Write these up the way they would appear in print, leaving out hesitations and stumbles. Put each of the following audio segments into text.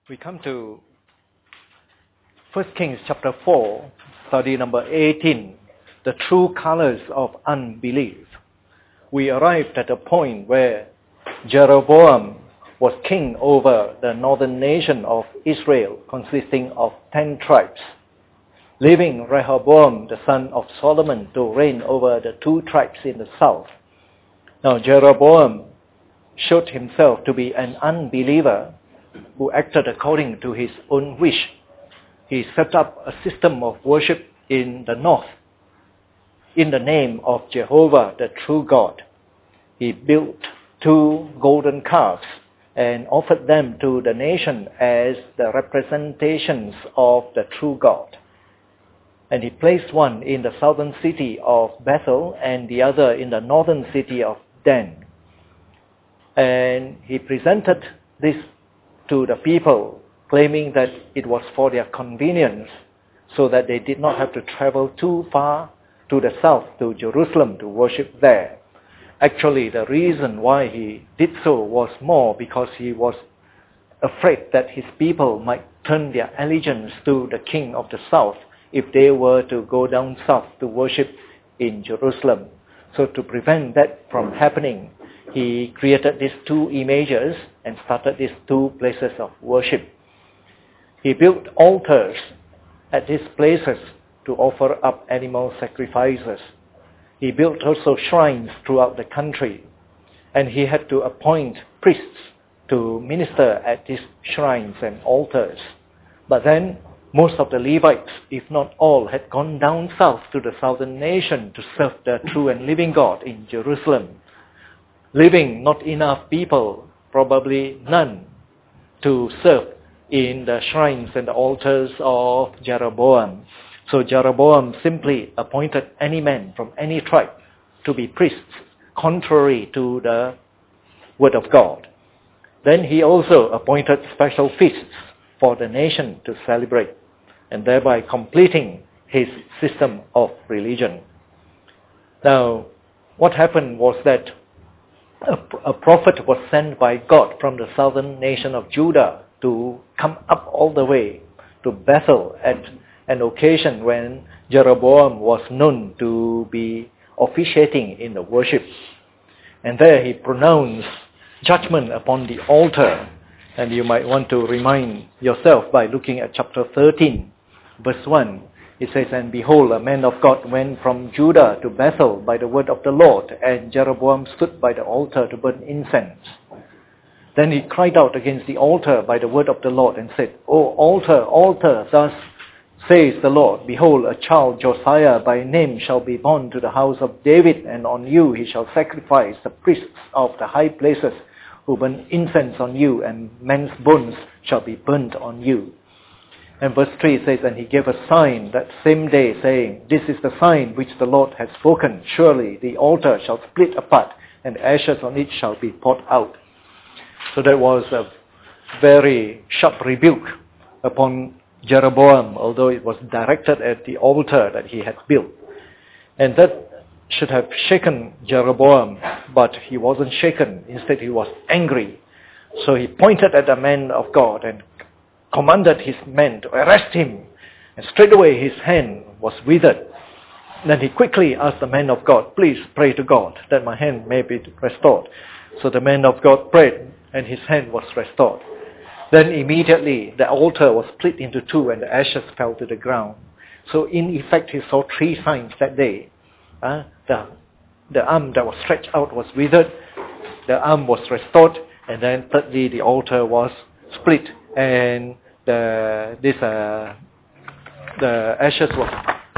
We come to 1 Kings chapter 4, study number 18, the true colors of unbelief. We arrived at a point where Jeroboam was king over the northern nation of Israel, consisting of 10 tribes, leaving Rehoboam, the son of Solomon, to reign over the 2 tribes in the south. Now Jeroboam showed himself to be an unbeliever who acted according to his own wish. He set up a system of worship in the north in the name of Jehovah, the true God. He built 2 golden calves and offered them to the nation as the representations of the true God. And he placed one in the southern city of Bethel and the other in the northern city of Dan. And he presented this to the people, claiming that it was for their convenience, so that they did not have to travel too far to the south, to Jerusalem, to worship there. Actually, the reason why he did so was more because he was afraid that his people might turn their allegiance to the king of the south if they were to go down south to worship in Jerusalem. So to prevent that from happening, he created these 2 images and started these 2 places of worship. He built altars at these places to offer up animal sacrifices. He built also shrines throughout the country, and he had to appoint priests to minister at these shrines and altars. But then most of the Levites, if not all, had gone down south to the southern nation to serve the true and living God in Jerusalem, leaving not enough people, probably none, to serve in the shrines and the altars of Jeroboam. So Jeroboam simply appointed any man from any tribe to be priests, contrary to the word of God. Then he also appointed special feasts for the nation to celebrate, and thereby completing his system of religion. Now, what happened was that a prophet was sent by God from the southern nation of Judah to come up all the way to Bethel at an occasion when Jeroboam was known to be officiating in the worship. And there he pronounced judgment upon the altar. And you might want to remind yourself by looking at chapter 13, verse 1. It says, "And behold, a man of God went from Judah to Bethel by the word of the Lord, and Jeroboam stood by the altar to burn incense. Then he cried out against the altar by the word of the Lord and said, O altar, altar, thus says the Lord, behold, a child, Josiah by name, shall be born to the house of David, and on you he shall sacrifice the priests of the high places who burn incense on you, and men's bones shall be burnt on you." And verse 3 says, "And he gave a sign that same day, saying, This is the sign which the Lord has spoken. Surely the altar shall split apart, and ashes on it shall be poured out." So that was a very sharp rebuke upon Jeroboam, although it was directed at the altar that he had built. And that should have shaken Jeroboam, but he wasn't shaken. Instead, he was angry. So he pointed at the man of God and commanded his men to arrest him. And straight away his hand was withered. Then he quickly asked the man of God, "Please pray to God that my hand may be restored." So the man of God prayed, and his hand was restored. Then immediately the altar was split into 2 and the ashes fell to the ground. So in effect he saw 3 signs that day. The arm that was stretched out was withered, the arm was restored, and then thirdly the altar was split, and the ashes were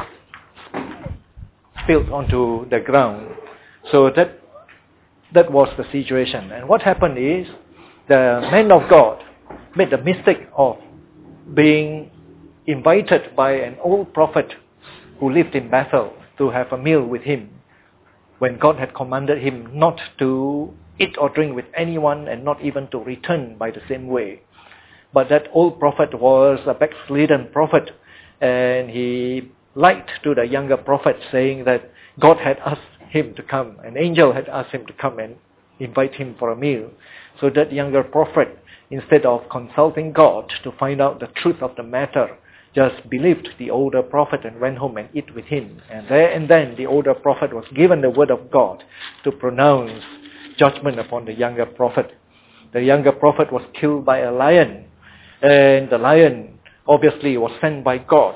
spilled onto the ground. So that was the situation. And what happened is the man of God made the mistake of being invited by an old prophet who lived in Bethel to have a meal with him, when God had commanded him not to eat or drink with anyone and not even to return by the same way. But that old prophet was a backslidden prophet, and he lied to the younger prophet, saying that God had asked him to come, an angel had asked him to come and invite him for a meal. So that younger prophet instead of consulting God to find out the truth of the matter, just believed the older prophet and went home and ate with him. And there and then the older prophet was given the word of God to pronounce judgment upon the younger prophet. The younger prophet was killed by a lion, and the lion obviously was sent by God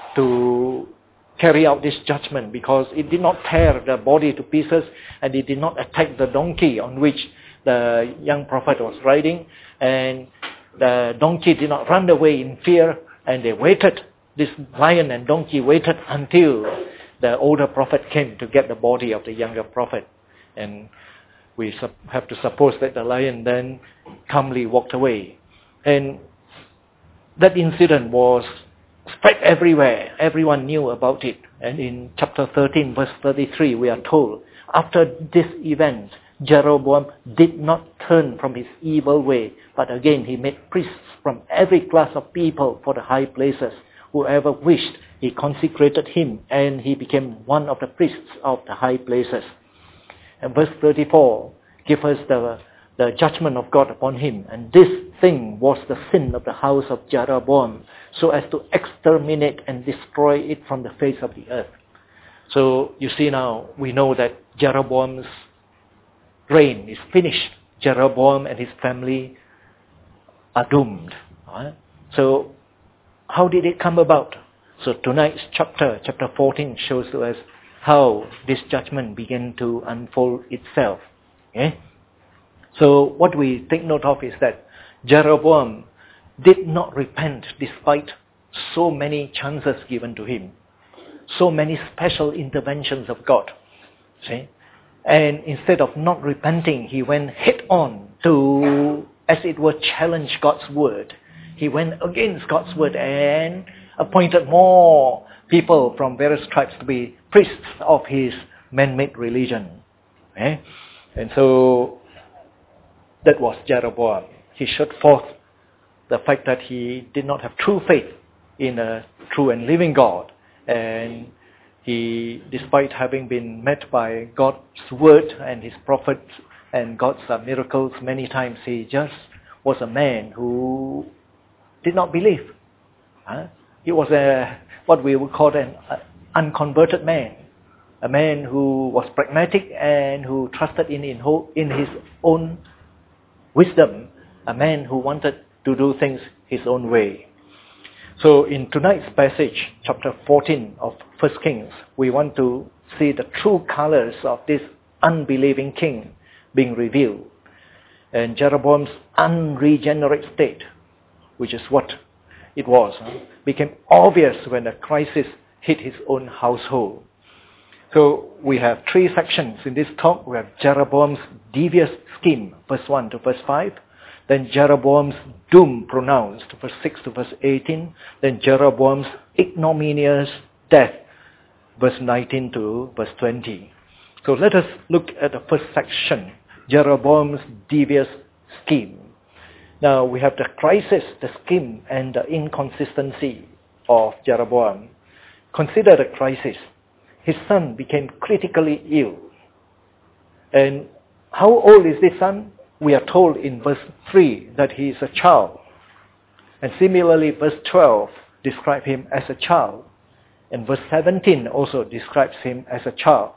to carry out this judgment, because it did not tear the body to pieces, and it did not attack the donkey on which the young prophet was riding, and the donkey did not run away in fear, and they waited. This lion and donkey waited until the older prophet came to get the body of the younger prophet. And we have to suppose that the lion then calmly walked away. And that incident was spread everywhere. Everyone knew about it. And in chapter 13, verse 33, we are told, after this event, Jeroboam did not turn from his evil way, but again he made priests from every class of people for the high places. Whoever wished, he consecrated him, and he became one of the priests of the high places. And verse 34 gives us the judgment of God upon him. And this thing was the sin of the house of Jeroboam, so as to exterminate and destroy it from the face of the earth. So you see now, we know that Jeroboam's reign is finished. Jeroboam and his family are doomed. So how did it come about? So tonight's chapter 14, shows to us how this judgment began to unfold itself. Okay? So what we take note of is that Jeroboam did not repent despite so many chances given to him, so many special interventions of God. See? And instead of not repenting, he went head on to, as it were, challenge God's word. He went against God's word and appointed more people from various tribes to be priests of his man-made religion. Okay? And so that was Jeroboam. He showed forth the fact that he did not have true faith in a true and living God. And he, despite having been met by God's word and his prophets and God's miracles many times, he just was a man who did not believe. He was what we would call an unconverted man. A man who was pragmatic and who trusted in his own wisdom. A man who wanted to do things his own way. So in tonight's passage, chapter 14 of 1 Kings, we want to see the true colors of this unbelieving king being revealed. And Jeroboam's unregenerate state, which is what it was, became obvious when a crisis hit his own household. So we have three sections in this talk. We have Jeroboam's devious scheme, verse 1 to verse 5. Then Jeroboam's doom pronounced, verse 6 to verse 18. Then Jeroboam's ignominious death, verse 19 to verse 20. So let us look at the first section, Jeroboam's devious scheme. Now we have the crisis, the scheme, and the inconsistency of Jeroboam. Consider the crisis. His son became critically ill. And how old is this son? We are told in verse 3 that he is a child. And similarly, verse 12 describes him as a child. And verse 17 also describes him as a child.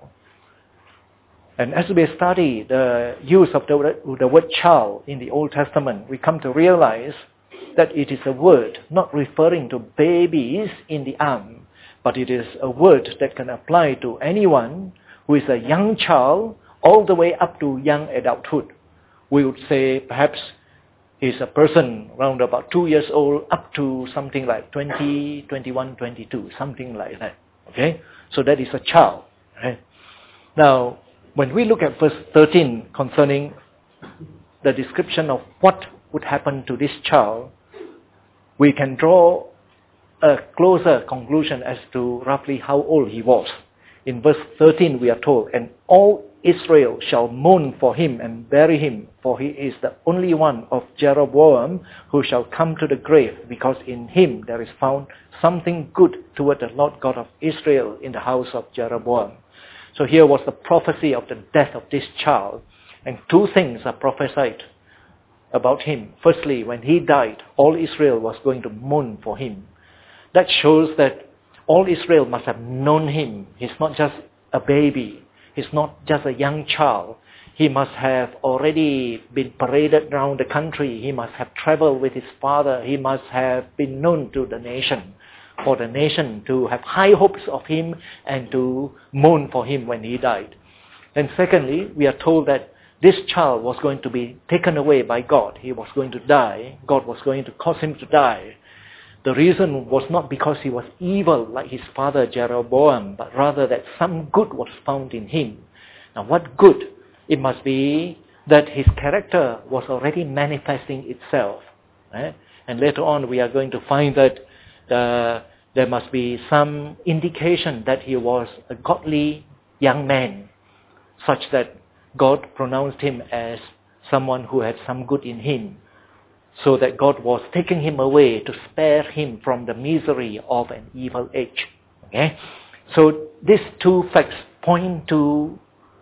And as we study the use of the word child in the Old Testament, we come to realize that it is a word not referring to babies in the arm, but it is a word that can apply to anyone who is a young child all the way up to young adulthood. We would say perhaps he's a person around about 2 years old up to something like 20, 21, 22, something like that. Okay? So that is a child. Right? Now, when we look at verse 13 concerning the description of what would happen to this child, we can draw a closer conclusion as to roughly how old he was. In verse 13 we are told, and all Israel shall mourn for him and bury him, for he is the only one of Jeroboam who shall come to the grave, because in him there is found something good toward the Lord God of Israel in the house of Jeroboam. So here was the prophecy of the death of this child, and two things are prophesied about him. Firstly, when he died, all Israel was going to mourn for him. That shows that all Israel must have known him. He's not just a baby. He's not just a young child. He must have already been paraded around the country. He must have traveled with his father. He must have been known to the nation, for the nation to have high hopes of him and to mourn for him when he died. And secondly, we are told that this child was going to be taken away by God. He was going to die. God was going to cause him to die. The reason was not because he was evil like his father Jeroboam, but rather that some good was found in him. Now what good? It must be that his character was already manifesting itself. Right? And later on we are going to find that there must be some indication that he was a godly young man, such that God pronounced him as someone who had some good in him, so that God was taking him away to spare him from the misery of an evil age. Okay? So these two facts point to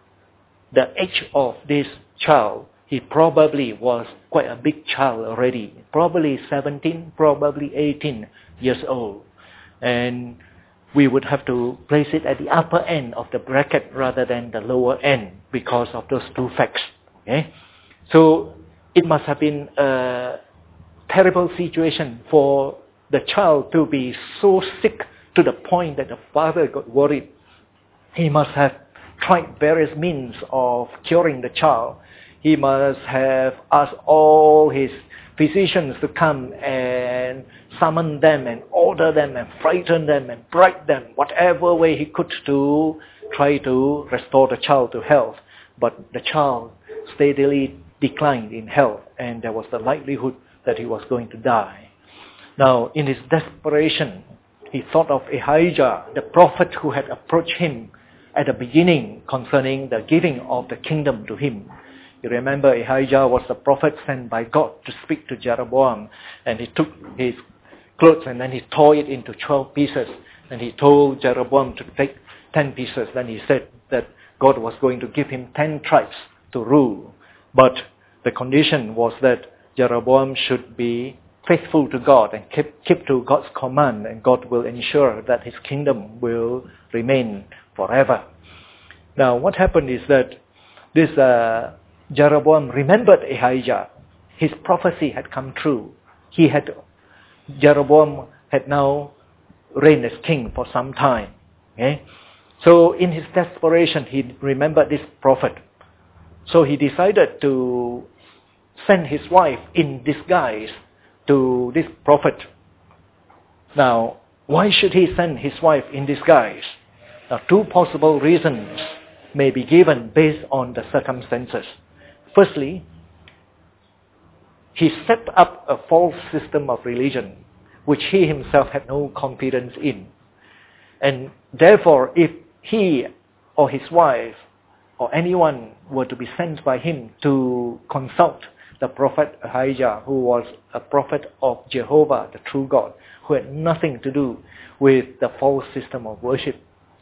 the age of this child. He probably was quite a big child already, probably 17, probably 18 years old. And we would have to place it at the upper end of the bracket rather than the lower end because of those two facts. Okay? So it must have been a terrible situation for the child to be so sick to the point that the father got worried. He must have tried various means of curing the child. He must have asked all his physicians to come and summon them and order them and frighten them and bribe them, whatever way he could to try to restore the child to health. But the child steadily declined in health, and there was the likelihood that he was going to die. Now, in his desperation, he thought of Ahijah, the prophet who had approached him at the beginning concerning the giving of the kingdom to him. You remember Ahijah was the prophet sent by God to speak to Jeroboam, and he took his clothes and then he tore it into 12 pieces, and he told Jeroboam to take 10 pieces. Then he said that God was going to give him 10 tribes to rule, but the condition was that Jeroboam should be faithful to God and keep to God's command, and God will ensure that his kingdom will remain forever. Now what happened is that this Jeroboam remembered Ahijah. His prophecy had come true. Jeroboam had now reigned as king for some time. Okay? So in his desperation, he remembered this prophet. So he decided to send his wife in disguise to this prophet. Now, why should he send his wife in disguise? Now, two possible reasons may be given based on the circumstances. Firstly, he set up a false system of religion which he himself had no confidence in. And therefore, if he or his wife or anyone were to be sent by him to consult the prophet Ahijah, who was a prophet of Jehovah, the true God, who had nothing to do with the false system of worship.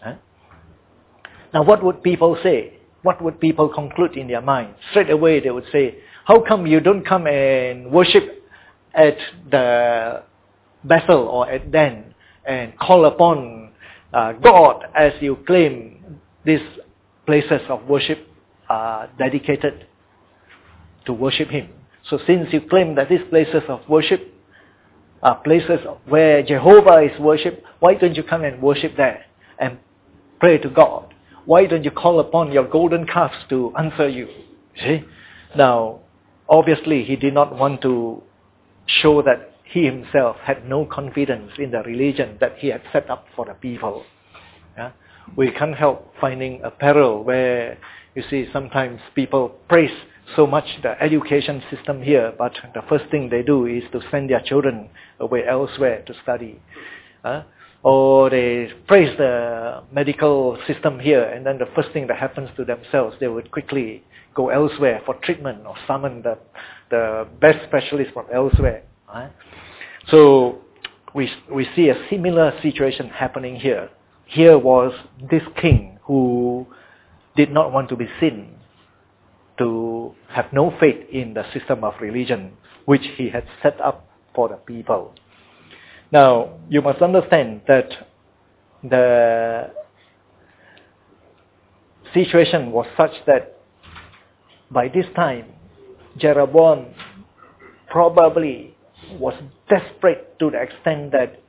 Now what would people say? What would people conclude in their mind? Straight away they would say, how come you don't come and worship at the Bethel or at Dan and call upon God as you claim these places of worship are dedicated to worship Him? So since you claim that these places of worship are places where Jehovah is worshipped, why don't you come and worship there and pray to God? Why don't you call upon your golden calves to answer you? See? Now, obviously he did not want to show that he himself had no confidence in the religion that he had set up for the people. Yeah? We can't help finding a parallel where, you see, sometimes people praise so much the education system here, but the first thing they do is to send their children away elsewhere to study. Or they praise the medical system here, and then the first thing that happens to themselves, they would quickly go elsewhere for treatment or summon the best specialists from elsewhere. So we see a similar situation happening here. Here was this king who did not want to be seen, to have no faith in the system of religion which he had set up for the people. Now, you must understand that the situation was such that by this time, Jeroboam probably was desperate to the extent that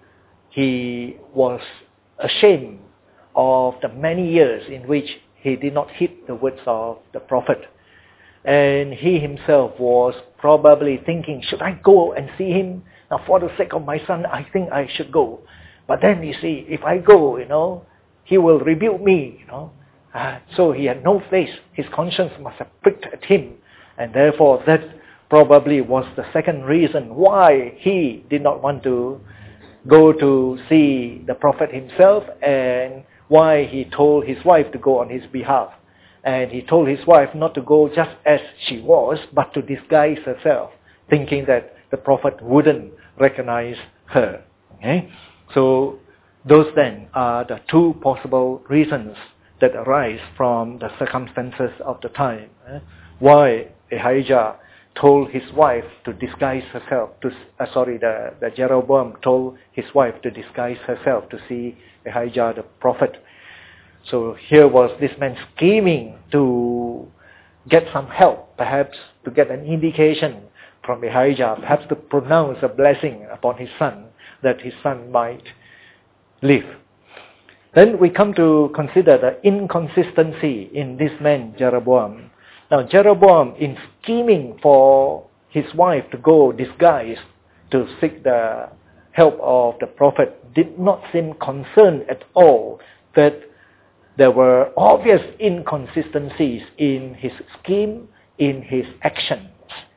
he was ashamed of the many years in which he did not heed the words of the prophet. And he himself was probably thinking, should I go and see him? Now for the sake of my son, I think I should go. But then you see, if I go, he will rebuke me, So he had no face. His conscience must have pricked at him. And therefore that probably was the second reason why he did not want to go to see the prophet himself, and why he told his wife to go on his behalf. And he told his wife not to go just as she was, but to disguise herself, thinking that the prophet wouldn't recognize her. Okay? So those then are the two possible reasons that arise from the circumstances of the time. Why Ahijah told his wife to disguise herself, the Jeroboam told his wife to disguise herself to see Ahijah the prophet. So here was this man scheming to get some help, perhaps to get an indication from Ahijah, perhaps to pronounce a blessing upon his son, that his son might live. Then we come to consider the inconsistency in this man Jeroboam. Now Jeroboam, in scheming for his wife to go disguised to seek the help of the prophet, did not seem concerned at all that there were obvious inconsistencies in his scheme, in his actions.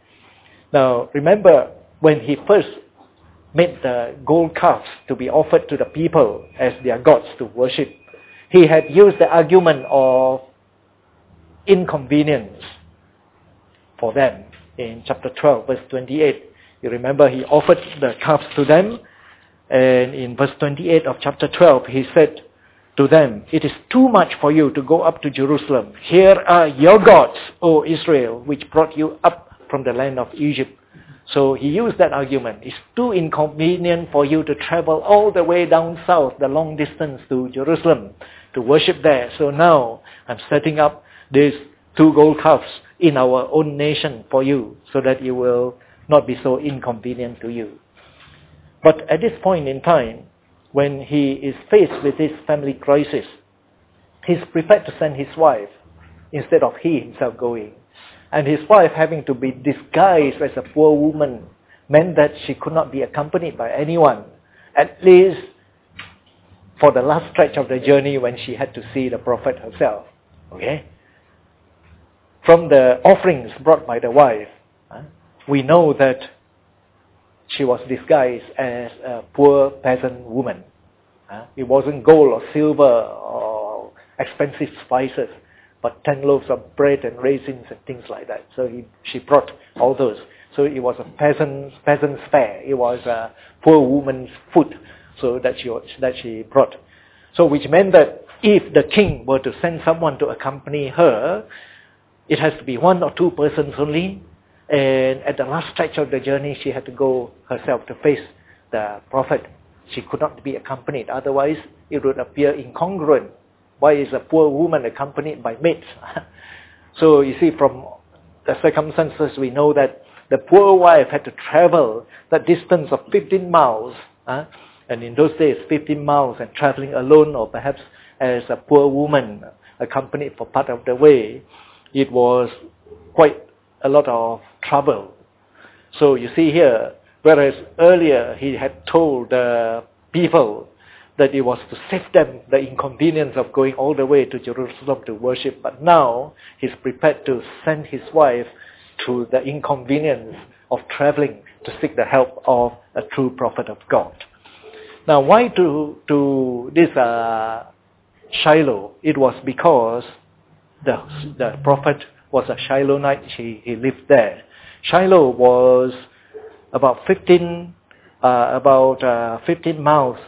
Now remember, when he first made the gold calves to be offered to the people as their gods to worship, he had used the argument of inconvenience for them. In chapter 12, verse 28, you remember he offered the calves to them, and in verse 28 of chapter 12, he said to them, "It is too much for you to go up to Jerusalem. Here are your gods, O Israel, which brought you up from the land of Egypt." So he used that argument. It's too inconvenient for you to travel all the way down south, the long distance to Jerusalem, to worship there. So now I'm setting up these two gold calves in our own nation for you, so that it will not be so inconvenient to you. But at this point in time, when he is faced with this family crisis, he's prepared to send his wife instead of he himself going. And his wife, having to be disguised as a poor woman, meant that she could not be accompanied by anyone, at least for the last stretch of the journey when she had to see the prophet herself. Okay? From the offerings brought by the wife, we know that she was disguised as a poor peasant woman. It wasn't gold or silver or expensive spices, but 10 loaves of bread and raisins and things like that. So she brought all those. So it was a peasant's fare. It was a poor woman's food, so that she brought. So which meant that if the king were to send someone to accompany her, it has to be one or two persons only. And at the last stretch of the journey, she had to go herself to face the prophet. She could not be accompanied. Otherwise, it would appear incongruent. Why is a poor woman accompanied by maids? So you see, from the circumstances, we know that the poor wife had to travel the distance of 15 miles. And in those days, 15 miles and traveling alone, or perhaps as a poor woman accompanied for part of the way, it was quite a lot of trouble. So you see here, whereas earlier he had told the people that it was to save them the inconvenience of going all the way to Jerusalem to worship, but now he's prepared to send his wife through the inconvenience of traveling to seek the help of a true prophet of God. Now why to this Shiloh? It was because the prophet was a Shilonite. He lived there. Shiloh was about 15 miles.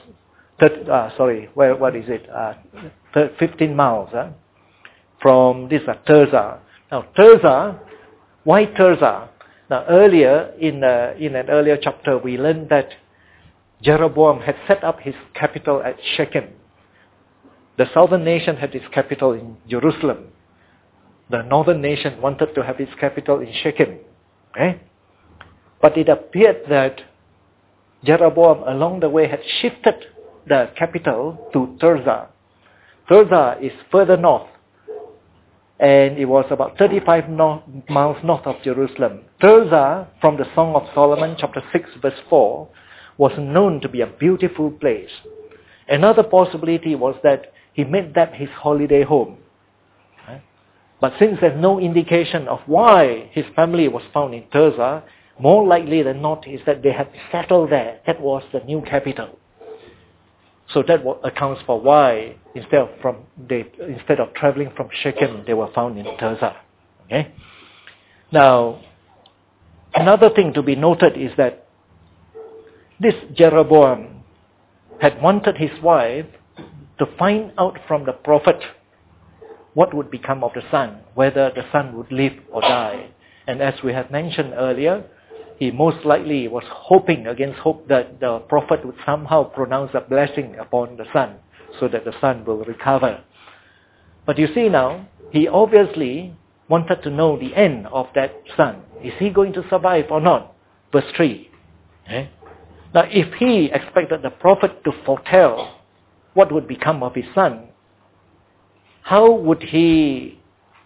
15 miles from this Tirzah Now, Tirzah, why Tirzah? Now, earlier, in an earlier chapter, we learned that Jeroboam had set up his capital at Shechem. The southern nation had its capital in Jerusalem. The northern nation wanted to have its capital in Shechem. Okay? But it appeared that Jeroboam along the way had shifted the capital to Tirzah. Tirzah is further north, and it was about 35 miles north of Jerusalem. Tirzah, from the Song of Solomon, chapter 6, verse 4, was known to be a beautiful place. Another possibility was that he made that his holiday home. But since there's no indication of why his family was found in Tirzah, more likely than not is that they had settled there. That was the new capital. So that accounts for why instead of traveling from Shechem, they were found in Tirzah. Okay? Now, another thing to be noted is that this Jeroboam had wanted his wife to find out from the prophet what would become of the son, whether the son would live or die. And as we have mentioned earlier, he most likely was hoping against hope that the prophet would somehow pronounce a blessing upon the son so that the son will recover. But you see now, he obviously wanted to know the end of that son. Is he going to survive or not? Verse 3. Okay? Now, if he expected the prophet to foretell what would become of his son, how would he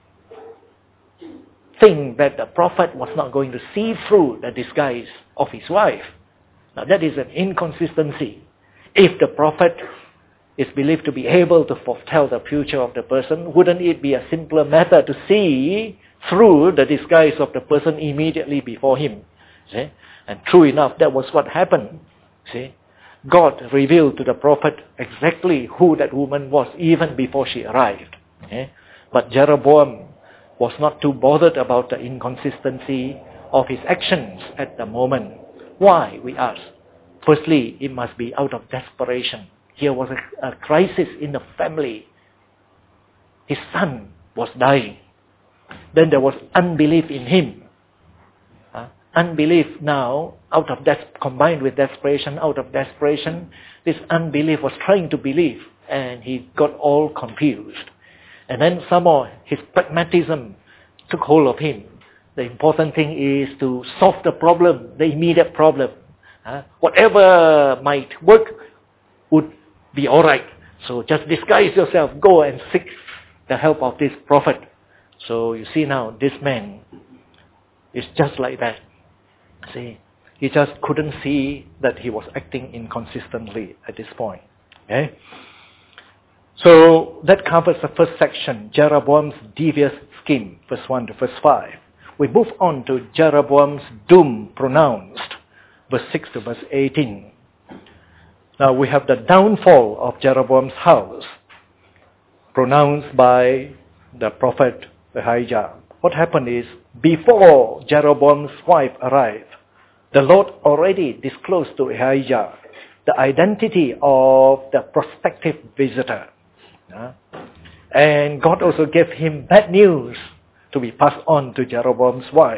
think that the prophet was not going to see through the disguise of his wife? Now that is an inconsistency. If the prophet is believed to be able to foretell the future of the person, wouldn't it be a simpler matter to see through the disguise of the person immediately before him? See? And true enough, that was what happened. See? God revealed to the prophet exactly who that woman was even before she arrived. Okay? But Jeroboam was not too bothered about the inconsistency of his actions at the moment. Why, we ask? Firstly, it must be out of desperation. Here was a crisis in the family. His son was dying. Then there was unbelief in him. Unbelief now, combined with desperation, out of desperation, this unbelief was trying to believe, and he got all confused. And then some more, his pragmatism took hold of him. The important thing is to solve the problem, the immediate problem. Whatever might work would be alright. So just disguise yourself, go and seek the help of this prophet. So you see now, this man is just like that. See, he just couldn't see that he was acting inconsistently at this point. Okay? So that covers the first section, Jeroboam's devious scheme, verse 1 to verse 5. We move on to Jeroboam's doom pronounced, verse 6 to verse 18. Now we have the downfall of Jeroboam's house, pronounced by the prophet Ahijah. What happened is, before Jeroboam's wife arrived, the Lord already disclosed to Ahijah the identity of the prospective visitor. And God also gave him bad news to be passed on to Jeroboam's wife.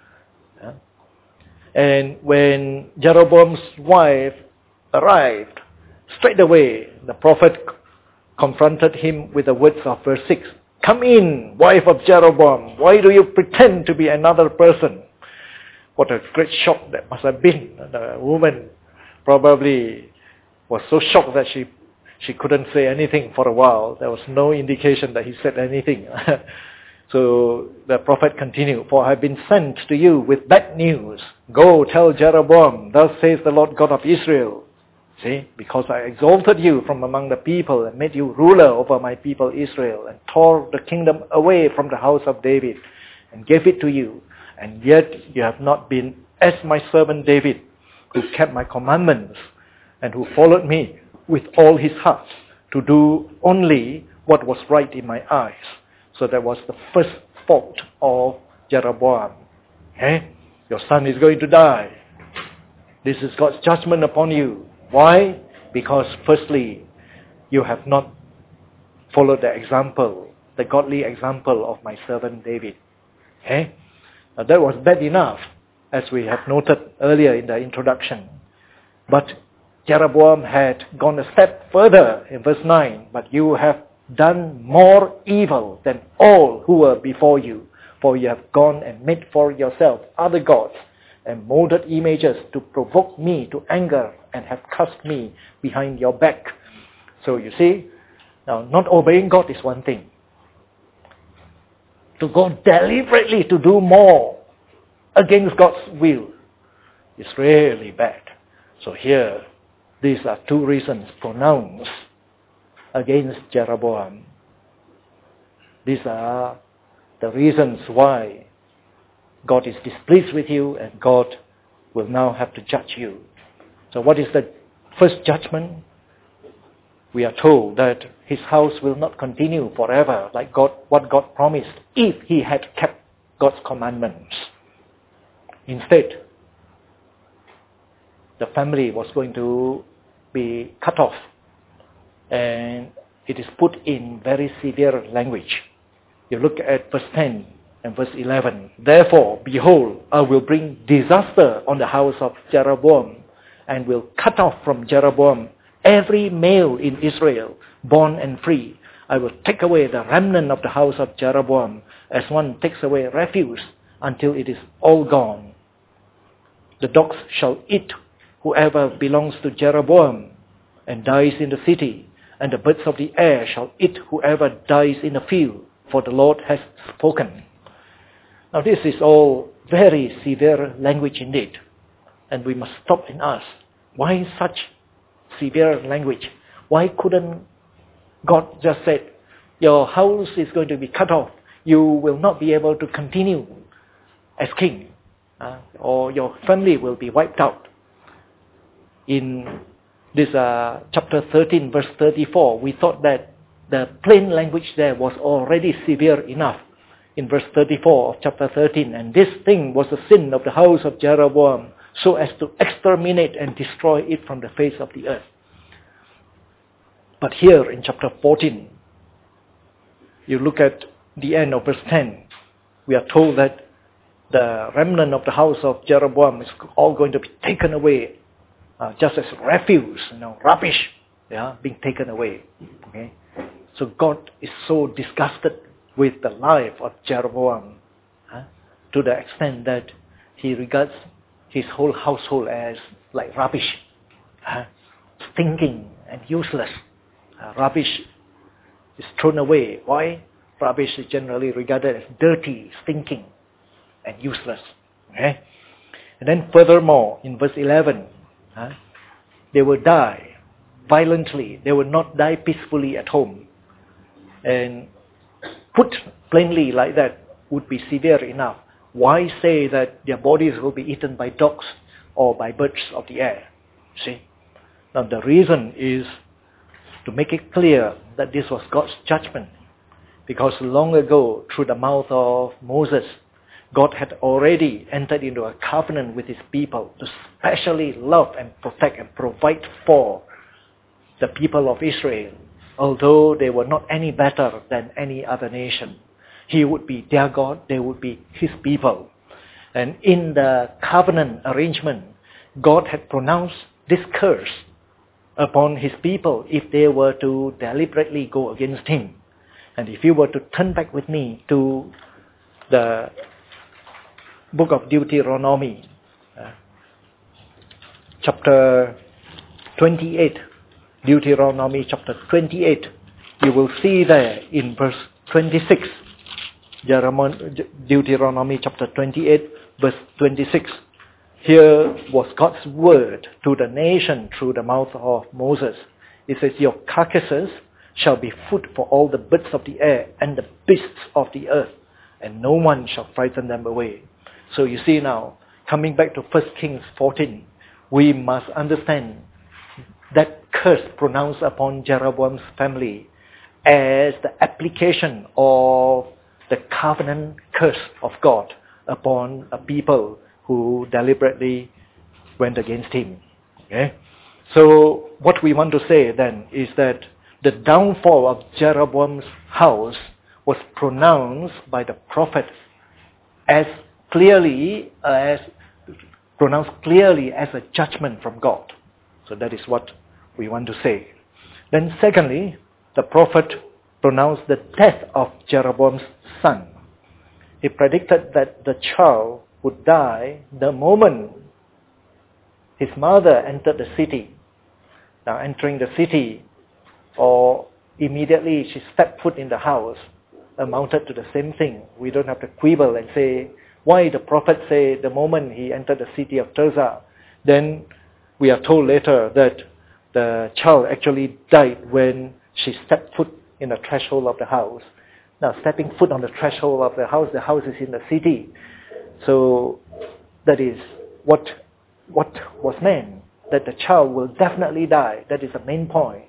And when Jeroboam's wife arrived, straight away the prophet confronted him with the words of verse 6. Come in, wife of Jeroboam. Why do you pretend to be another person? What a great shock that must have been. The woman probably was so shocked that she couldn't say anything for a while. There was no indication that he said anything. So the prophet continued, for I have been sent to you with bad news. Go tell Jeroboam, thus says the Lord God of Israel. See, because I exalted you from among the people and made you ruler over my people Israel and tore the kingdom away from the house of David and gave it to you. And yet you have not been as my servant David, who kept my commandments and who followed me with all his heart to do only what was right in my eyes. So that was the first fault of Jeroboam. Okay? Your son is going to die. This is God's judgment upon you. Why? Because firstly, you have not followed the example, the godly example of my servant David. Okay? Now that was bad enough, as we have noted earlier in the introduction. But Jeroboam had gone a step further in verse 9. But you have done more evil than all who were before you. For you have gone and made for yourself other gods and molded images to provoke me to anger and have cast me behind your back. So you see, now not obeying God is one thing. To go deliberately to do more against God's will is really bad. So here, these are two reasons pronounced against Jeroboam. These are the reasons why God is displeased with you and God will now have to judge you. So what is the first judgment? We are told that his house will not continue forever like what God promised if he had kept God's commandments. Instead, the family was going to be cut off, and it is put in very severe language. You look at verse 10 and verse 11. Therefore, behold, I will bring disaster on the house of Jeroboam, and will cut off from Jeroboam every male in Israel, born and free. I will take away the remnant of the house of Jeroboam, as one takes away refuse, until it is all gone. The dogs shall eat whoever belongs to Jeroboam and dies in the city, and the birds of the air shall eat whoever dies in the field, for the Lord has spoken. Now this is all very severe language indeed, and we must stop and ask, why such severe language? Why couldn't God just say, your house is going to be cut off, you will not be able to continue as king, or your family will be wiped out? In this chapter 13 verse 34, we thought that the plain language there was already severe enough in verse 34 of chapter 13. And this thing was the sin of the house of Jeroboam, so as to exterminate and destroy it from the face of the earth. But here in chapter 14, you look at the end of verse 10, we are told that the remnant of the house of Jeroboam is all going to be taken away, just as refuse, rubbish, being taken away. Okay? So God is so disgusted with the life of Jeroboam to the extent that he regards his whole household as like rubbish, stinking and useless. Rubbish is thrown away. Why? Rubbish is generally regarded as dirty, stinking, and useless. Okay? And then furthermore, in verse 11, they will die violently. They will not die peacefully at home. And put plainly like that would be severe enough. Why say that their bodies will be eaten by dogs or by birds of the air? See? Now the reason is to make it clear that this was God's judgment. Because long ago, through the mouth of Moses, God had already entered into a covenant with his people to specially love and protect and provide for the people of Israel, although they were not any better than any other nation. He would be their God, they would be his people. And in the covenant arrangement, God had pronounced this curse upon his people if they were to deliberately go against him. And if you were to turn back with me to the book of Deuteronomy, chapter 28, Deuteronomy chapter 28, you will see there in verse 26, Deuteronomy chapter 28, verse 26. Here was God's word to the nation through the mouth of Moses. It says, your carcasses shall be food for all the birds of the air and the beasts of the earth, and no one shall frighten them away. So you see now, coming back to 1 Kings 14, we must understand that curse pronounced upon Jeroboam's family as the application of the covenant curse of God upon a people who deliberately went against him. Okay? So what we want to say then is that the downfall of Jeroboam's house was pronounced by the prophet as clearly as pronounced clearly as a judgment from God. So that is what we want to say. Then secondly, the prophet pronounced the death of Jeroboam's son. He predicted that the child would die the moment his mother entered the city. Now entering the city or immediately she stepped foot in the house amounted to the same thing. We don't have to quibble and say why the prophet say the moment he entered the city of Tirzah. Then we are told later that the child actually died when she stepped foot in the threshold of the house. Now stepping foot on the threshold of the house is in the city. So that is what was meant, that the child will definitely die. That is the main point.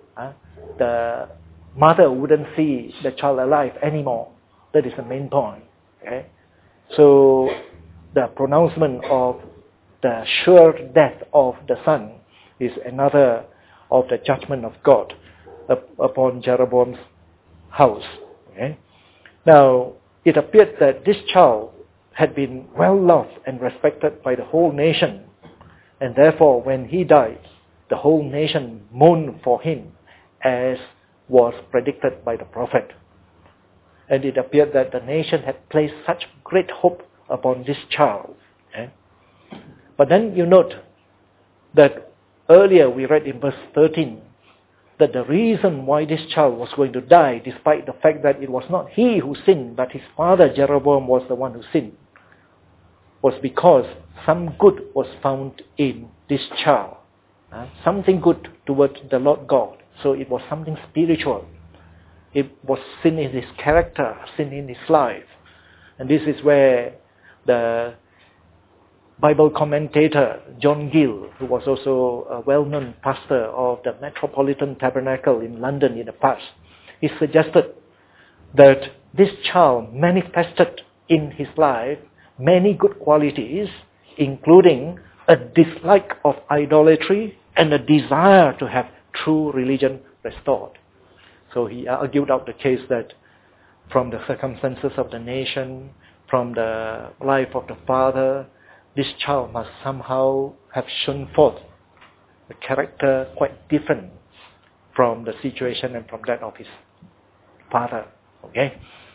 The mother wouldn't see the child alive anymore. That is the main point. Okay? So the pronouncement of the sure death of the son is another of the judgment of God upon Jeroboam's house. Okay? Now, it appeared that this child had been well loved and respected by the whole nation, and therefore when he died, the whole nation mourned for him, as was predicted by the prophet. And it appeared that the nation had placed such great hope upon this child. Okay? But then you note that earlier we read in verse 13 that the reason why this child was going to die, despite the fact that it was not he who sinned, but his father Jeroboam was the one who sinned, was because some good was found in this child. Something good towards the Lord God. So it was something spiritual. It was sin in his character, sin in his life. And this is where the Bible commentator John Gill, who was also a well-known pastor of the Metropolitan Tabernacle in London in the past, he suggested that this child manifested in his life many good qualities, including a dislike of idolatry and a desire to have true religion restored. So he argued out the case that from the circumstances of the nation, from the life of the father, this child must somehow have shown forth a character quite different from the situation and from that of his father. Okay?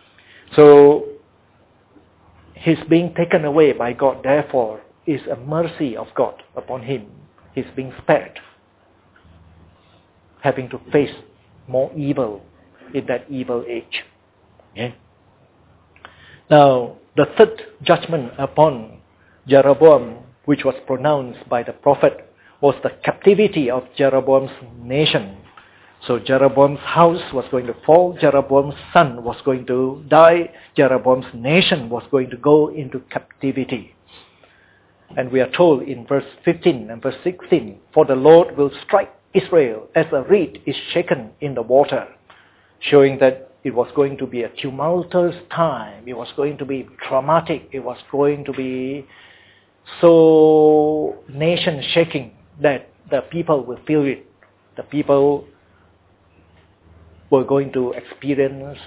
So his being taken away by God, therefore, is a mercy of God upon him. He's being spared, having to face more evil in that evil age. Okay? Now, the third judgment upon Jeroboam, which was pronounced by the prophet, was the captivity of Jeroboam's nation. So Jeroboam's house was going to fall, Jeroboam's son was going to die, Jeroboam's nation was going to go into captivity. And we are told in verse 15 and verse 16, "For the Lord will strike Israel as a reed is shaken in the water," showing that it was going to be a tumultuous time, it was going to be traumatic, it was going to be so nation shaking that the people will feel it. The people were going to experience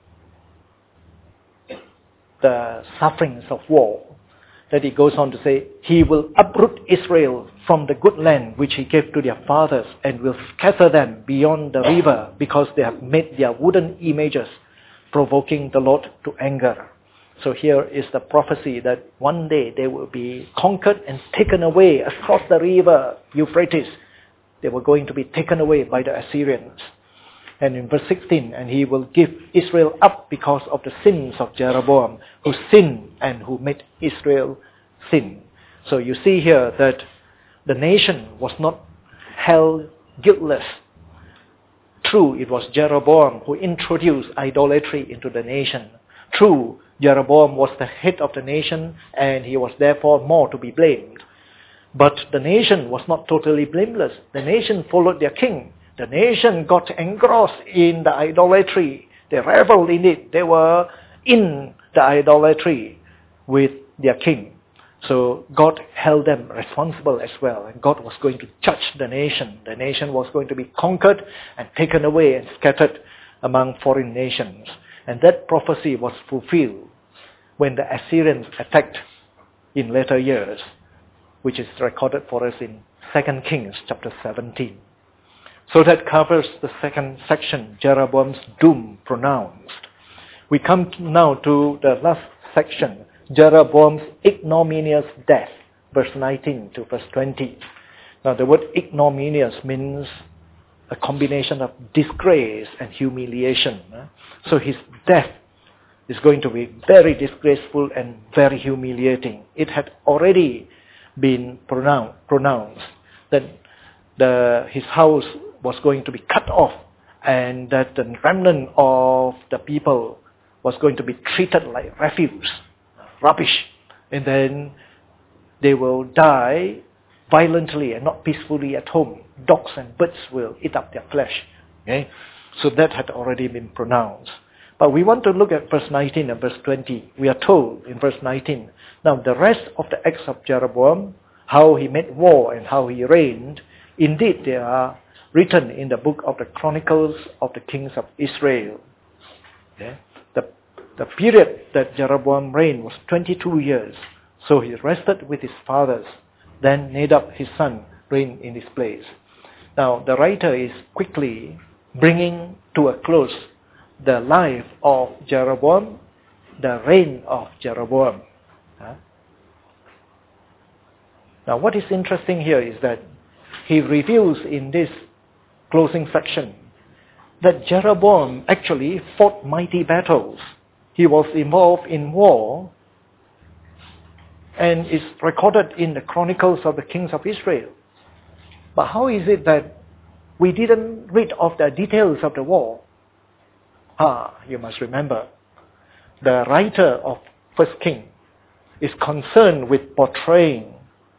the sufferings of war. That he goes on to say, "He will uproot Israel from the good land which he gave to their fathers and will scatter them beyond the river because they have made their wooden images, provoking the Lord to anger." So here is the prophecy that one day they will be conquered and taken away across the river Euphrates. They were going to be taken away by the Assyrians. And in verse 16, "And he will give Israel up because of the sins of Jeroboam, who sinned and who made Israel sin." So you see here that the nation was not held guiltless. True, it was Jeroboam who introduced idolatry into the nation. True, Jeroboam was the head of the nation and he was therefore more to be blamed. But the nation was not totally blameless. The nation followed their king. The nation got engrossed in the idolatry. They reveled in it. They were in the idolatry with their king. So God held them responsible as well. And God was going to judge the nation. The nation was going to be conquered and taken away and scattered among foreign nations. And that prophecy was fulfilled when the Assyrians attacked in later years, which is recorded for us in 2 Kings chapter 17. So that covers the second section, Jeroboam's doom pronounced. We come now to the last section, Jeroboam's ignominious death, verse 19 to verse 20. Now the word ignominious means a combination of disgrace and humiliation. So his death is going to be very disgraceful and very humiliating. It had already been pronounced that his house was going to be cut off and that the remnant of the people was going to be treated like refuse, rubbish, and then they will die violently and not peacefully at home. Dogs and birds will eat up their flesh. Okay? So that had already been pronounced. But we want to look at verse 19 and verse 20. We are told in verse 19, now the rest of the acts of Jeroboam, how he made war and how he reigned, indeed they are written in the book of the Chronicles of the Kings of Israel. Okay? The period that Jeroboam reigned was 22 years. So he rested with his fathers. Then Nadab, his son, reigned in his place. Now the writer is quickly bringing to a close the life of Jeroboam, the reign of Jeroboam. Now what is interesting here is that he reveals in this closing section that Jeroboam actually fought mighty battles. He was involved in war and is recorded in the Chronicles of the Kings of Israel. But how is it that we didn't read of the details of the war? You must remember, the writer of 1 Kings is concerned with portraying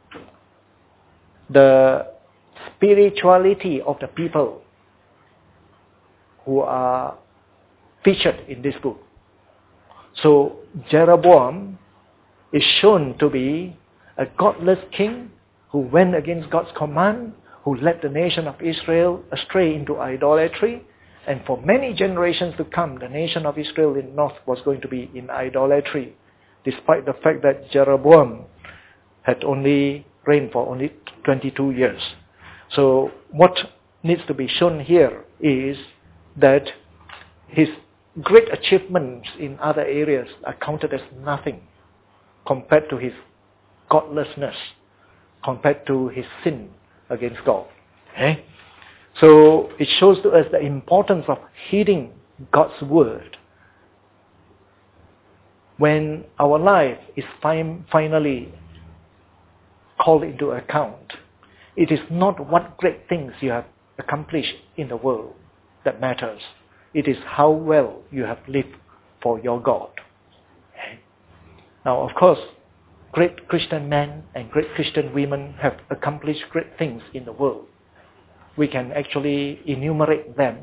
the spirituality of the people who are featured in this book. So Jeroboam is shown to be a godless king who went against God's command, who led the nation of Israel astray into idolatry, and for many generations to come, the nation of Israel in the north was going to be in idolatry, despite the fact that Jeroboam had only reigned for only 22 years. So what needs to be shown here is that his great achievements in other areas are counted as nothing compared to his godlessness, compared to his sin against God. Okay? So it shows to us the importance of heeding God's word when our life is finally called into account. It is not what great things you have accomplished in the world that matters. It is how well you have lived for your God. Okay? Now, of course, great Christian men and great Christian women have accomplished great things in the world. We can actually enumerate them.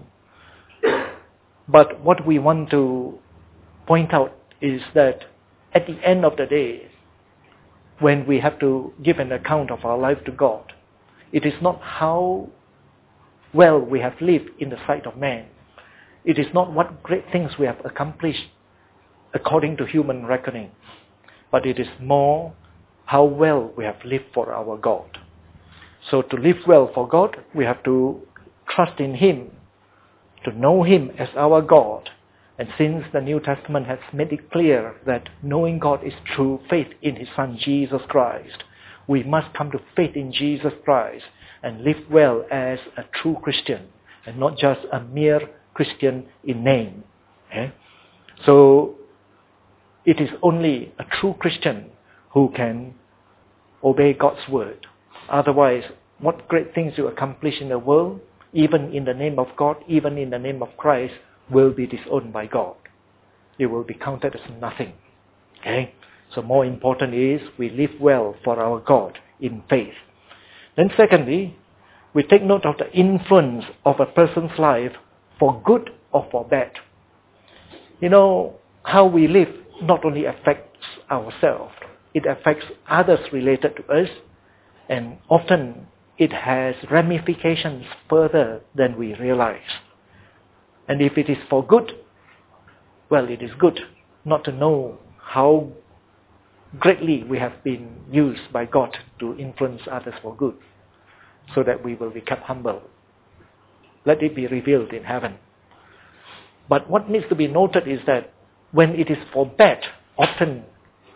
But what we want to point out is that at the end of the day, when we have to give an account of our life to God, it is not how well we have lived in the sight of man. It is not what great things we have accomplished according to human reckoning, but it is more how well we have lived for our God. So to live well for God, we have to trust in Him, to know Him as our God. And since the New Testament has made it clear that knowing God is through faith in His Son Jesus Christ, we must come to faith in Jesus Christ and live well as a true Christian and not just a mere Christian in name. Okay? So it is only a true Christian who can obey God's word. Otherwise, what great things you accomplish in the world, even in the name of God, even in the name of Christ, will be disowned by God. It will be counted as nothing. Okay? So more important is we live well for our God in faith. Then secondly, we take note of the influence of a person's life for good or for bad. You know, how we live not only affects ourselves, it affects others related to us, and often it has ramifications further than we realize. And if it is for good, well, it is good not to know how greatly we have been used by God to influence others for good, so that we will become humble. Let it be revealed in heaven. But what needs to be noted is that when it is for bad, often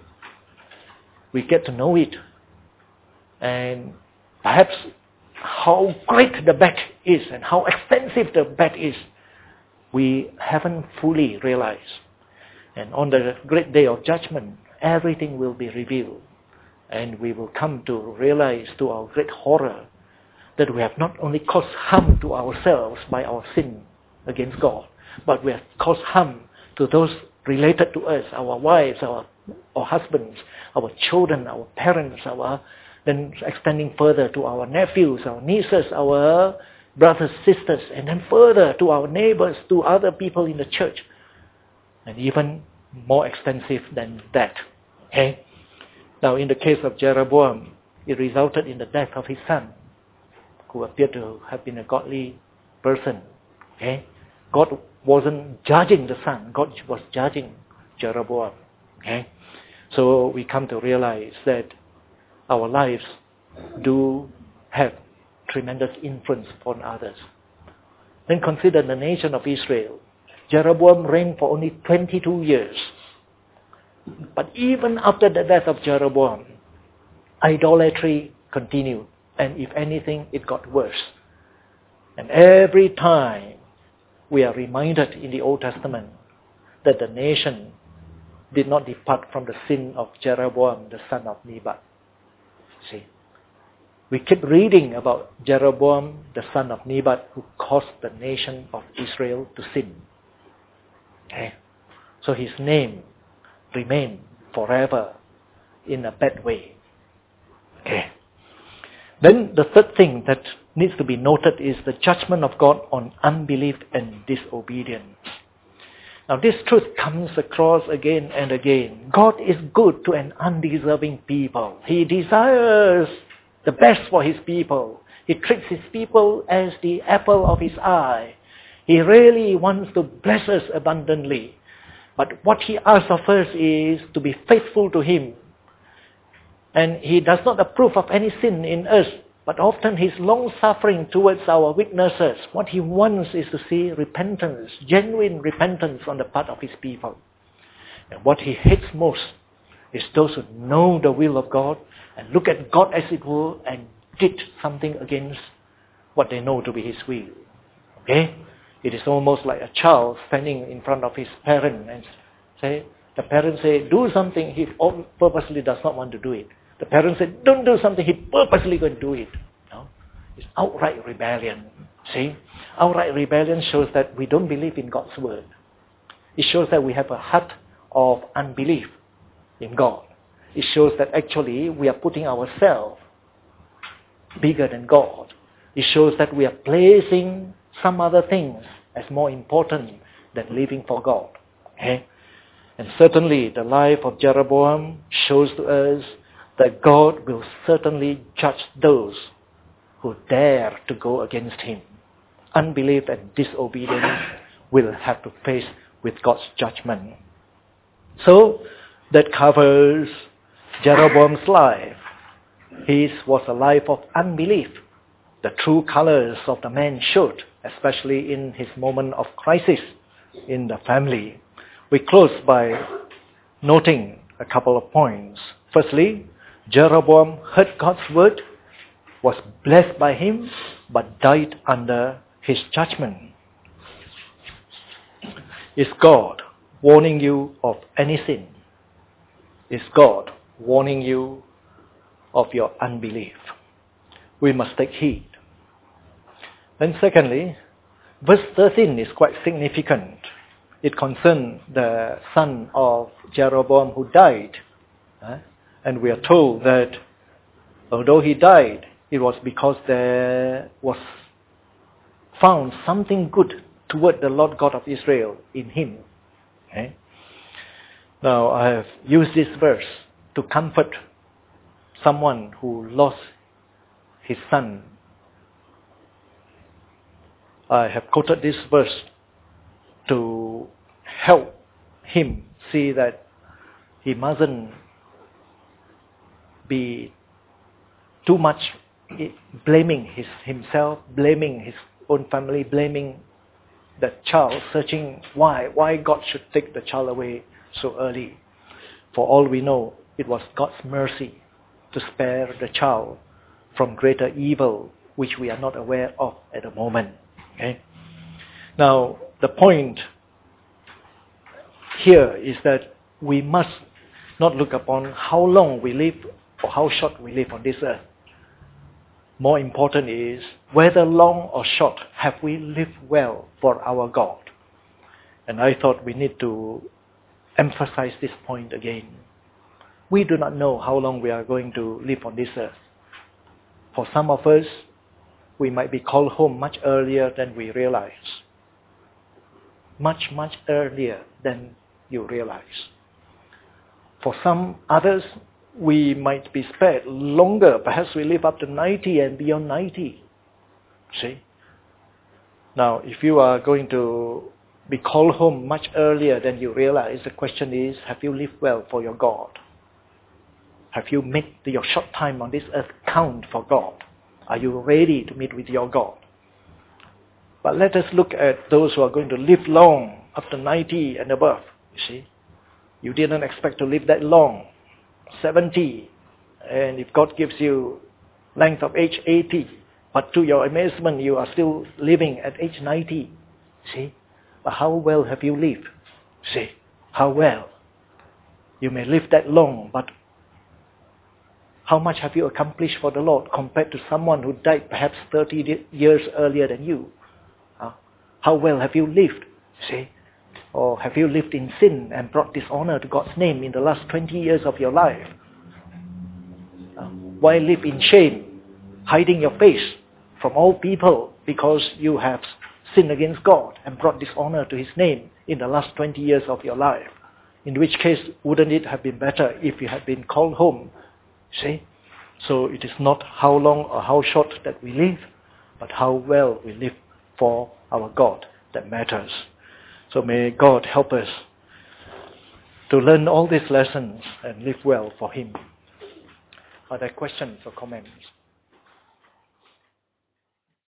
we get to know it. And perhaps how great the bad is and how extensive the bad is, we haven't fully realized. And on the great day of judgment, everything will be revealed. And we will come to realize, to our great horror, that we have not only caused harm to ourselves by our sin against God, but we have caused harm to those related to us, our wives, our husbands, our children, our parents, then extending further to our nephews, our nieces, our brothers, sisters, and then further to our neighbors, to other people in the church, and even more extensive than that. Okay? Now, in the case of Jeroboam, it resulted in the death of his son, who appeared to have been a godly person. Okay? God wasn't judging the son. God was judging Jeroboam. Okay? So we come to realize that our lives do have tremendous influence on others. Then consider the nation of Israel. Jeroboam reigned for only 22 years. But even after the death of Jeroboam, idolatry continued. And if anything, it got worse. And every time we are reminded in the Old Testament that the nation did not depart from the sin of Jeroboam, the son of Nebat. See, we keep reading about Jeroboam, the son of Nebat, who caused the nation of Israel to sin. Okay? So his name remained forever in a bad way. Okay. Then the third thing that needs to be noted is the judgment of God on unbelief and disobedience. Now this truth comes across again and again. God is good to an undeserving people. He desires the best for his people. He treats his people as the apple of his eye. He really wants to bless us abundantly. But what he asks of us is to be faithful to him. And he does not approve of any sin in us, but often he's long-suffering towards our weaknesses. What he wants is to see repentance, genuine repentance on the part of his people. And what he hates most is those who know the will of God and look at God as it were and did something against what they know to be his will. Okay? It is almost like a child standing in front of his parent and the parent say, do something, he purposely does not want to do it. The parent said, don't do something, he purposely going to do it. No? It's outright rebellion. See? Outright rebellion shows that we don't believe in God's word. It shows that we have a heart of unbelief in God. It shows that actually we are putting ourselves bigger than God. It shows that we are placing some other things as more important than living for God. Okay? And certainly the life of Jeroboam shows to us that God will certainly judge those who dare to go against him. Unbelief and disobedience will have to face with God's judgment. So that covers Jeroboam's life. His was a life of unbelief. The true colors of the man showed, especially in his moment of crisis in the family. We close by noting a couple of points. Firstly, Jeroboam heard God's word, was blessed by him, but died under his judgment. Is God warning you of any sin? Is God warning you of your unbelief? We must take heed. Then secondly, verse 13 is quite significant. It concerns the son of Jeroboam who died. And we are told that although he died, it was because there was found something good toward the Lord God of Israel in him. Okay? Now I have used this verse to comfort someone who lost his son. I have quoted this verse to help him see that he mustn't be too much blaming himself, blaming his own family, blaming the child, searching why God should take the child away so early. For all we know, it was God's mercy to spare the child from greater evil, which we are not aware of at the moment. Okay? Now, the point here is that we must not look upon how long we live or how short we live on this earth. More important is whether long or short have we lived well for our God. And I thought we need to emphasize this point again. We do not know how long we are going to live on this earth. For some of us, we might be called home much earlier than we realize. Much earlier than you realize. For some others, we might be spared longer. Perhaps we live up to 90 and beyond 90. See? Now, if you are going to be called home much earlier than you realize, the question is, have you lived well for your God? Have you made your short time on this earth count for God? Are you ready to meet with your God? But let us look at those who are going to live long, up to 90 and above. You see? You didn't expect to live that long. 70, and if God gives you length of age 80, but to your amazement you are still living at age 90. See? But how well have you lived? See? How well? You may live that long, but how much have you accomplished for the Lord compared to someone who died perhaps 30 years earlier than you? How well have you lived? See? Or have you lived in sin and brought dishonor to God's name in the last 20 years of your life? Why live in shame, hiding your face from all people because you have sinned against God and brought dishonor to His name in the last 20 years of your life? In which case, wouldn't it have been better if you had been called home? See? So it is not how long or how short that we live, but how well we live for our God that matters. So may God help us to learn all these lessons and live well for Him. Are there questions or comments?